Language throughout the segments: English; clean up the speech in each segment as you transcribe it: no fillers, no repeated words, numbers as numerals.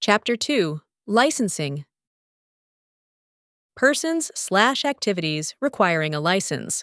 Chapter 2. Licensing. Persons/activities requiring a license.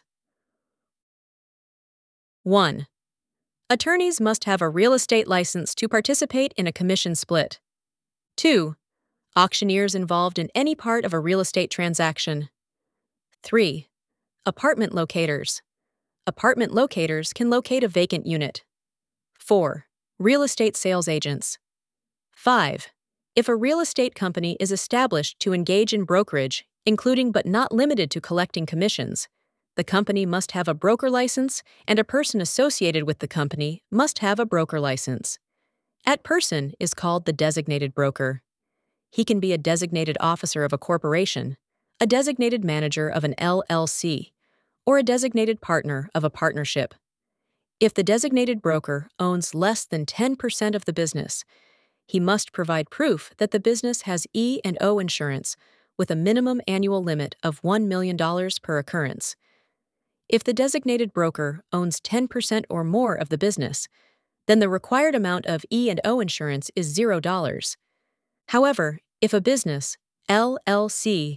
1. Attorneys must have a real estate license to participate in a commission split. 2. Auctioneers involved in any part of a real estate transaction. 3. Apartment locators. Apartment locators can locate a vacant unit. 4. Real estate sales agents. 5. If a real estate company is established to engage in brokerage, including but not limited to collecting commissions, the company must have a broker license, and a person associated with the company must have a broker license. That person is called the designated broker. He can be a designated officer of a corporation, a designated manager of an LLC, or a designated partner of a partnership. If the designated broker owns less than 10% of the business, he must provide proof that the business has E&O insurance with a minimum annual limit of $1 million per occurrence. If the designated broker owns 10% or more of the business, then the required amount of E&O insurance is $0. However, if a business, LLC,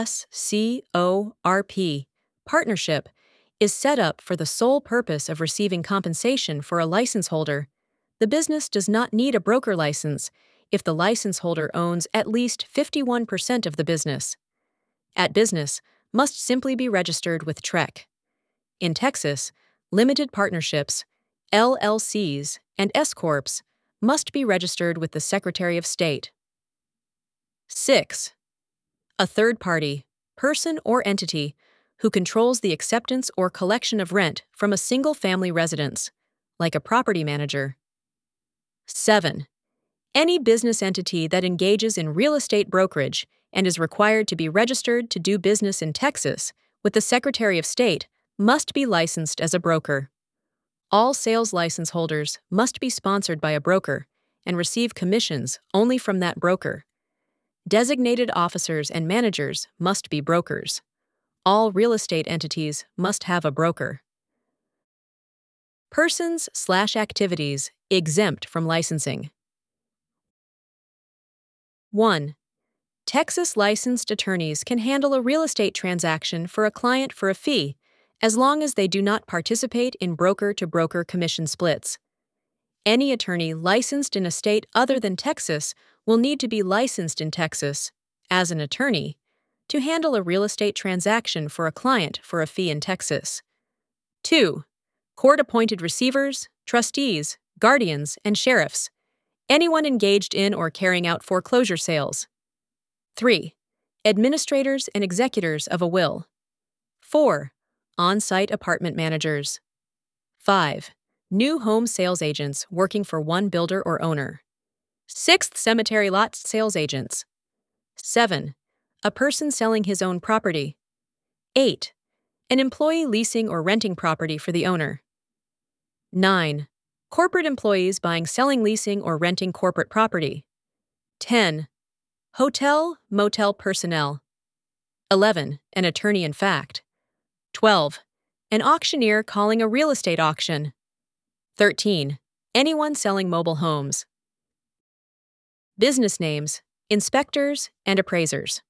SCORP, partnership, is set up for the sole purpose of receiving compensation for a license holder, the business does not need a broker license if the license holder owns at least 51% of the business. That business must simply be registered with TREC. In Texas, limited partnerships, LLCs, and S-corps must be registered with the Secretary of State. 6. A third party, person or entity, who controls the acceptance or collection of rent from a single-family residence, like a property manager. 7. Any business entity that engages in real estate brokerage and is required to be registered to do business in Texas with the Secretary of State must be licensed as a broker. All sales license holders must be sponsored by a broker and receive commissions only from that broker. Designated officers and managers must be brokers. All real estate entities must have a broker. Persons/activities exempt from licensing. 1. Texas licensed attorneys can handle a real estate transaction for a client for a fee, as long as they do not participate in broker-to-broker commission splits. Any attorney licensed in a state other than Texas will need to be licensed in Texas, as an attorney, to handle a real estate transaction for a client for a fee in Texas. 2. Court-appointed receivers, trustees, guardians, and sheriffs, anyone engaged in or carrying out foreclosure sales. 3. Administrators and executors of a will. 4. On-site apartment managers. 5. New home sales agents working for one builder or owner. 6. Cemetery lot sales agents. 7. A person selling his own property. 8. An employee leasing or renting property for the owner. 9. Corporate employees buying, selling, leasing, or renting corporate property. 10. Hotel, motel personnel. 11. An attorney in fact. 12. An auctioneer calling a real estate auction. 13. Anyone selling mobile homes. Business names, inspectors, and appraisers.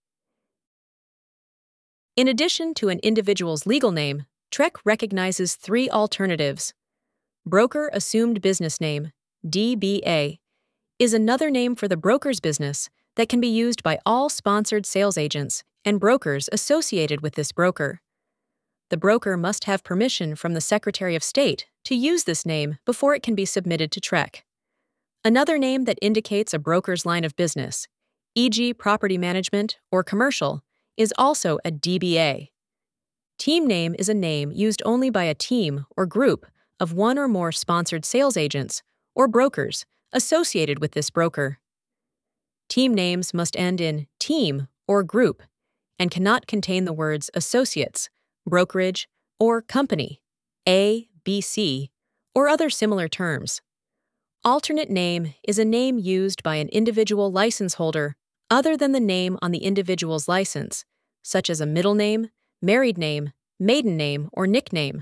In addition to an individual's legal name, TREC recognizes 3 alternatives. Broker Assumed Business Name, DBA, is another name for the broker's business that can be used by all sponsored sales agents and brokers associated with this broker. The broker must have permission from the Secretary of State to use this name before it can be submitted to TREC. Another name that indicates a broker's line of business, e.g. property management or commercial, is also a DBA. Team name is a name used only by a team or group of one or more sponsored sales agents or brokers associated with this broker. Team names must end in team or group and cannot contain the words associates, brokerage, or company, A, B, C, or other similar terms. Alternate name is a name used by an individual license holder other than the name on the individual's license, such as a middle name, married name, maiden name, or nickname.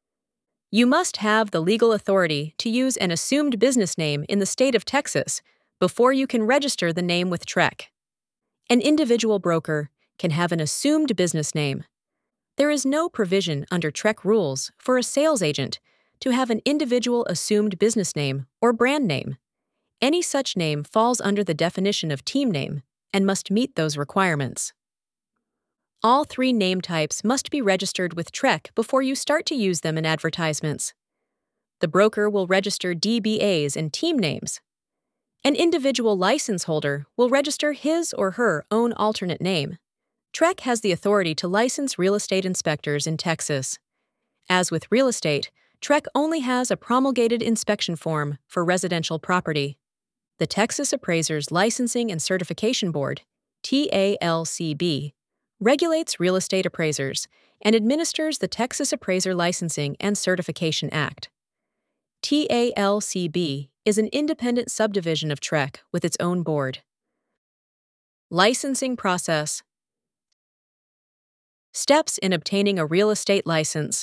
You must have the legal authority to use an assumed business name in the state of Texas before you can register the name with TREC. An individual broker can have an assumed business name. There is no provision under TREC rules for a sales agent to have an individual assumed business name or brand name. Any such name falls under the definition of team name and must meet those requirements. All three name types must be registered with TREC before you start to use them in advertisements. The broker will register DBAs and team names. An individual license holder will register his or her own alternate name. TREC has the authority to license real estate inspectors in Texas. As with real estate, TREC only has a promulgated inspection form for residential property. The Texas Appraisers Licensing and Certification Board, TALCB, regulates real estate appraisers and administers the Texas Appraiser Licensing and Certification Act. TALCB is an independent subdivision of TREC with its own board. Licensing process. Steps in obtaining a real estate license.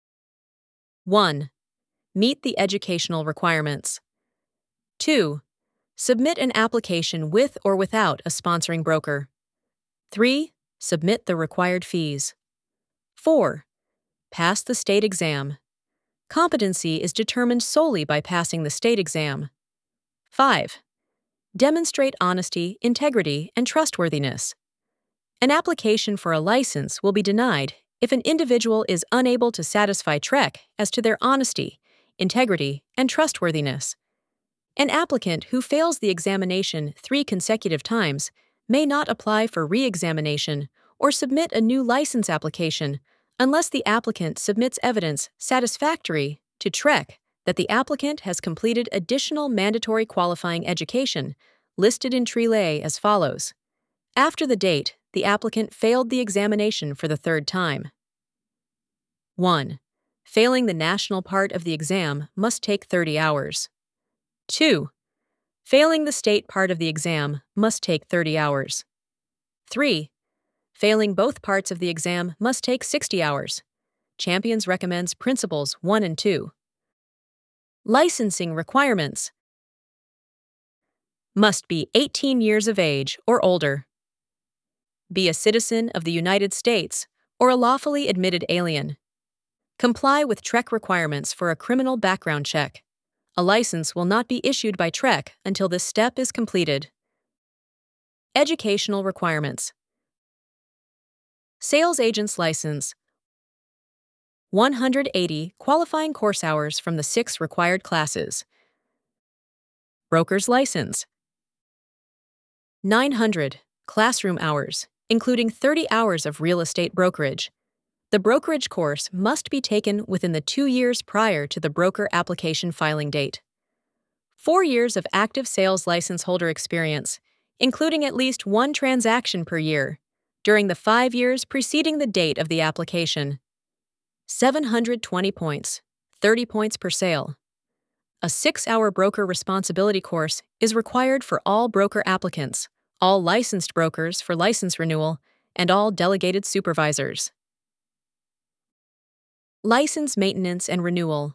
1. Meet the educational requirements. 2. Submit an application with or without a sponsoring broker. 3. Submit the required fees. 4. Pass the state exam. Competency is determined solely by passing the state exam. 5. Demonstrate honesty, integrity, and trustworthiness. An application for a license will be denied if an individual is unable to satisfy TREC as to their honesty, integrity, and trustworthiness. An applicant who fails the examination 3 consecutive times may not apply for re-examination or submit a new license application unless the applicant submits evidence satisfactory to TREC that the applicant has completed additional mandatory qualifying education listed in TRELA as follows. After the date, the applicant failed the examination for the 3rd time. 1. Failing the national part of the exam must take 30 hours. 2. Failing the state part of the exam must take 30 hours. 3. Failing both parts of the exam must take 60 hours. Champions recommends Principles 1 and 2. Licensing requirements. Must be 18 years of age or older. Be a citizen of the United States or a lawfully admitted alien. Comply with TREC requirements for a criminal background check. A license will not be issued by TREC until this step is completed. Educational requirements. Sales agent's license. 180 qualifying course hours from the 6 required classes. Broker's license. 900 classroom hours, including 30 hours of real estate brokerage. The brokerage course must be taken within the 2 years prior to the broker application filing date. 4 years of active sales license holder experience, including at least 1 transaction per year, during the 5 years preceding the date of the application. 720 points, 30 points per sale. A 6-hour broker responsibility course is required for all broker applicants, all licensed brokers for license renewal, and all delegated supervisors. License maintenance and renewal.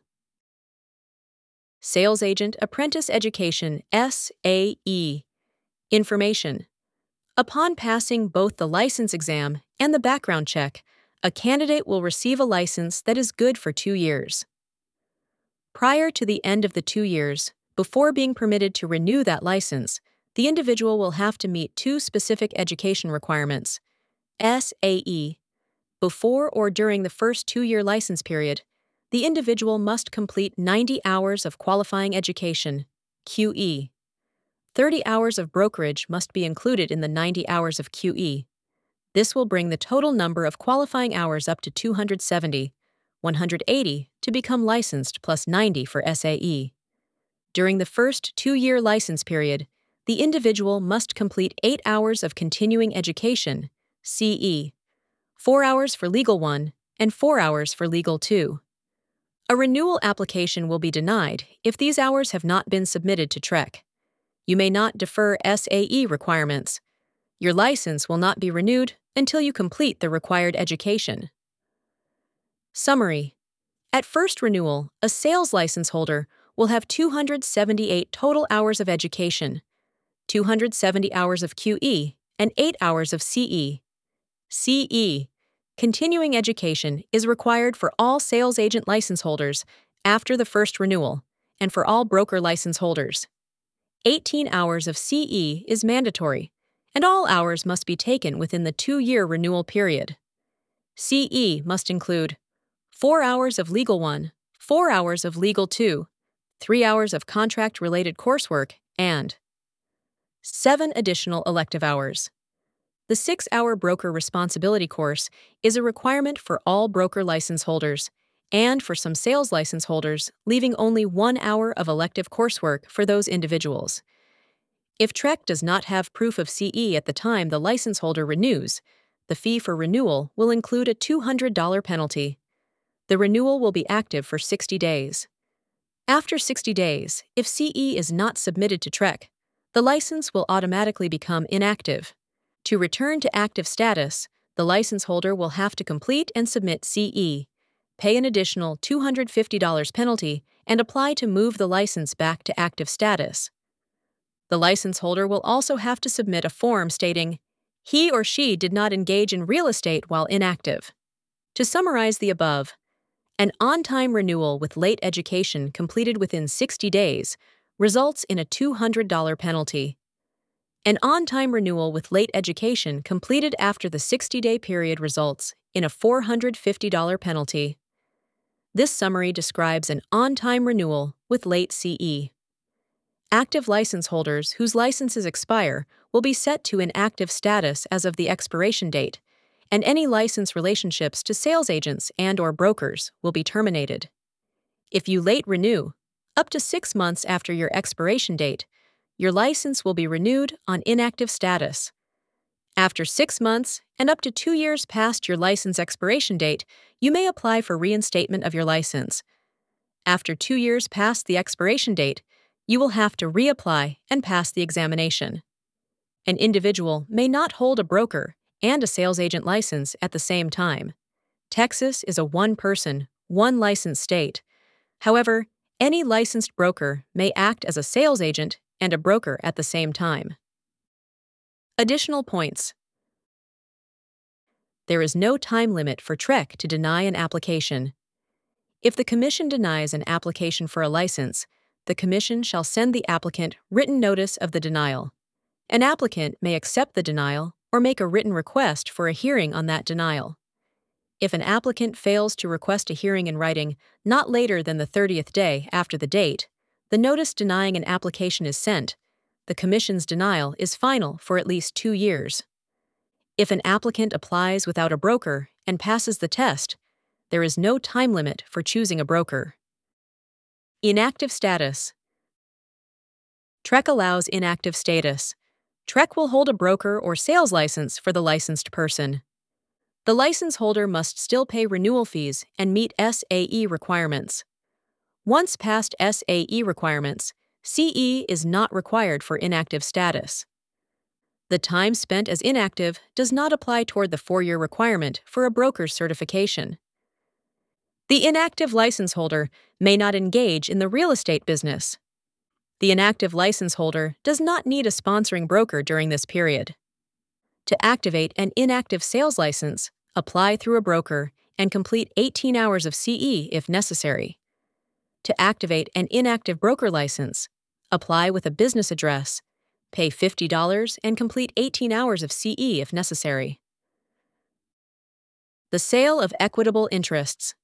Sales Agent Apprentice Education SAE. Information. Upon passing both the license exam and the background check, a candidate will receive a license that is good for 2 years. Prior to the end of the 2 years, before being permitted to renew that license, the individual will have to meet 2 specific education requirements. SAE. Before or during the first 2-year license period, the individual must complete 90 hours of qualifying education, QE. 30 hours of brokerage must be included in the 90 hours of QE. This will bring the total number of qualifying hours up to 270, 180 to become licensed plus 90 for SAE. During the first 2-year license period, the individual must complete 8 hours of continuing education, CE, 4 hours for Legal 1, and 4 hours for Legal 2. A renewal application will be denied if these hours have not been submitted to TREC. You may not defer SAE requirements. Your license will not be renewed until you complete the required education. Summary. At first renewal, a sales license holder will have 278 total hours of education, 270 hours of QE, and 8 hours of CE. CE. Continuing education is required for all sales agent license holders after the first renewal, and for all broker license holders. 18 hours of CE is mandatory, and all hours must be taken within the 2-year renewal period. CE must include 4 hours of Legal 1, 4 hours of Legal 2, 3 hours of contract-related coursework, and 7 additional elective hours. The 6-hour broker responsibility course is a requirement for all broker license holders, and for some sales license holders, leaving only 1 hour of elective coursework for those individuals. If TREC does not have proof of CE at the time the license holder renews, the fee for renewal will include a $200 penalty. The renewal will be active for 60 days. After 60 days, if CE is not submitted to TREC, the license will automatically become inactive. To return to active status, the license holder will have to complete and submit CE, pay an additional $250 penalty, and apply to move the license back to active status. The license holder will also have to submit a form stating he or she did not engage in real estate while inactive. To summarize the above, an on-time renewal with late education completed within 60 days results in a $200 penalty. An on-time renewal with late education completed after the 60-day period results in a $450 penalty. This summary describes an on-time renewal with late CE. Active license holders whose licenses expire will be set to inactive status as of the expiration date, and any license relationships to sales agents and/or brokers will be terminated. If you late renew, up to 6 months after your expiration date, your license will be renewed on inactive status. After 6 months and up to 2 years past your license expiration date, you may apply for reinstatement of your license. After 2 years past the expiration date, you will have to reapply and pass the examination. An individual may not hold a broker and a sales agent license at the same time. Texas is a one-person, one-license state. However, any licensed broker may act as a sales agent and a broker at the same time. Additional points. There is no time limit for TREC to deny an application. If the Commission denies an application for a license, the Commission shall send the applicant written notice of the denial. An applicant may accept the denial or make a written request for a hearing on that denial. If an applicant fails to request a hearing in writing not later than the 30th day after the date the notice denying an application is sent, the Commission's denial is final for at least 2 years. If an applicant applies without a broker and passes the test, there is no time limit for choosing a broker. Inactive status. TREC allows inactive status. TREC will hold a broker or sales license for the licensed person. The license holder must still pay renewal fees and meet SAE requirements. Once past SAE requirements, CE is not required for inactive status. The time spent as inactive does not apply toward the 4-year requirement for a broker's certification. The inactive license holder may not engage in the real estate business. The inactive license holder does not need a sponsoring broker during this period. To activate an inactive sales license, apply through a broker and complete 18 hours of CE if necessary. To activate an inactive broker license, apply with a business address, pay $50 and complete 18 hours of CE if necessary. The sale of equitable interests.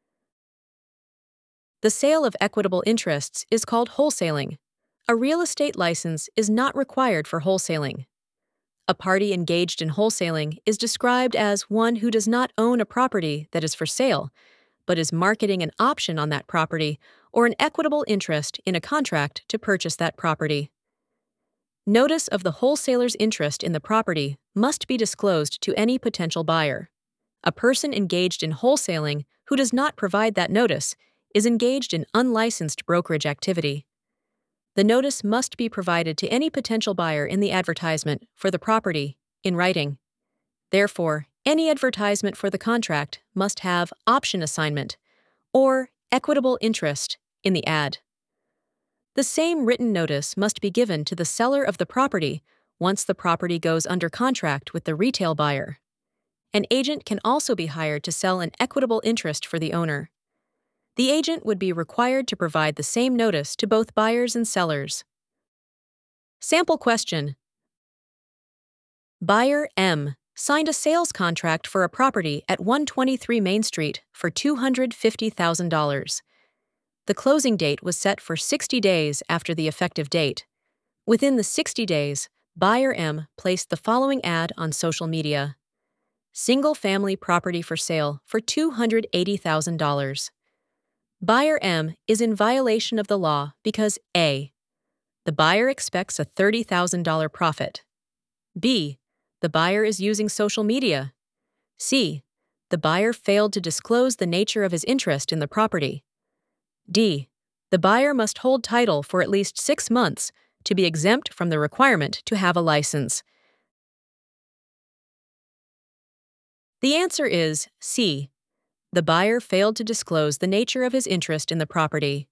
The sale of equitable interests is called wholesaling. A real estate license is not required for wholesaling. A party engaged in wholesaling is described as one who does not own a property that is for sale, but is marketing an option on that property or an equitable interest in a contract to purchase that property. Notice of the wholesaler's interest in the property must be disclosed to any potential buyer. A person engaged in wholesaling who does not provide that notice is engaged in unlicensed brokerage activity. The notice must be provided to any potential buyer in the advertisement for the property in writing. Therefore, any advertisement for the contract must have option assignment or equitable interest in the ad. The same written notice must be given to the seller of the property once the property goes under contract with the retail buyer. An agent can also be hired to sell an equitable interest for the owner. The agent would be required to provide the same notice to both buyers and sellers. Sample question. Buyer M signed a sales contract for a property at 123 Main Street for $250,000. The closing date was set for 60 days after the effective date. Within the 60 days, Buyer M placed the following ad on social media: single-family property for sale for $280,000. Buyer M is in violation of the law because A. The buyer expects a $30,000 profit. B. The buyer is using social media. C. The buyer failed to disclose the nature of his interest in the property. D. The buyer must hold title for at least 6 months to be exempt from the requirement to have a license. The answer is C. The buyer failed to disclose the nature of his interest in the property.